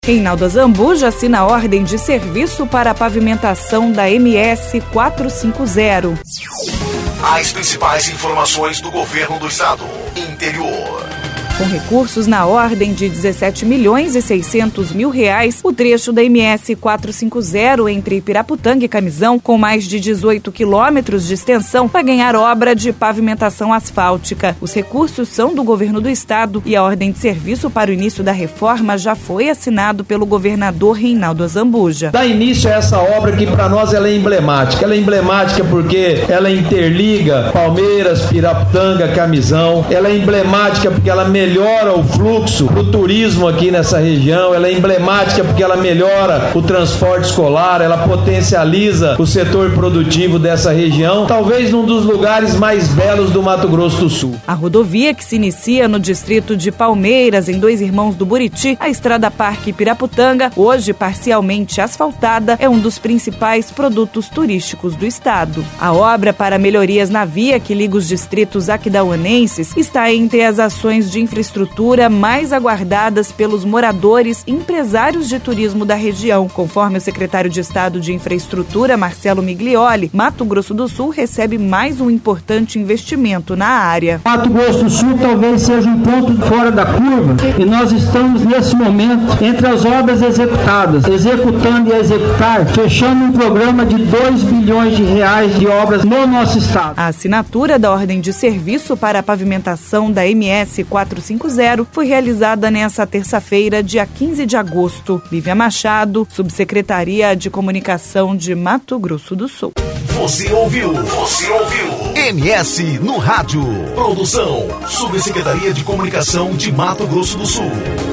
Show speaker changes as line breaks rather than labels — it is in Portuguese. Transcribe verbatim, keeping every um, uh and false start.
Reinaldo Azambuja assina a ordem de serviço para a pavimentação da M S quatrocentos e cinquenta.
As principais informações do governo do estado. Interior.
Com recursos na ordem de dezessete milhões e seiscentos mil reais, o trecho da M S quatrocentos e cinquenta entre Piraputanga e Camisão, com mais de dezoito quilômetros de extensão, vai ganhar obra de pavimentação asfáltica. Os recursos são do governo do estado e a ordem de serviço para o início da reforma já foi assinado pelo governador Reinaldo Azambuja.
Dá início a essa obra que para nós ela é emblemática. Ela é emblemática porque ela interliga Palmeiras, Piraputanga, Camisão. Ela é emblemática porque ela melhora o fluxo do turismo aqui nessa região, ela é emblemática porque ela melhora o transporte escolar, ela potencializa o setor produtivo dessa região, talvez um dos lugares mais belos do Mato Grosso do Sul.
A rodovia, que se inicia no distrito de Palmeiras, em Dois Irmãos do Buriti, a Estrada Parque Piraputanga, hoje parcialmente asfaltada, é um dos principais produtos turísticos do estado. A obra para melhorias na via que liga os distritos aquidauanenses está entre as ações de infraestrutura mais aguardadas pelos moradores e empresários de turismo da região. Conforme o secretário de Estado de Infraestrutura, Marcelo Miglioli, Mato Grosso do Sul recebe mais um importante investimento na área.
Mato Grosso do Sul talvez seja um ponto fora da curva e nós estamos nesse momento entre as obras executadas, executando e a executar, fechando um programa de dois bilhões de reais de obras no nosso estado.
A assinatura da ordem de serviço para a pavimentação da M S quatrocentos e cinquenta foi realizada nesta terça-feira, dia quinze de agosto. Lívia Machado, Subsecretaria de Comunicação de Mato Grosso do Sul.
Você ouviu? Você ouviu? M S no rádio. Produção, Subsecretaria de Comunicação de Mato Grosso do Sul.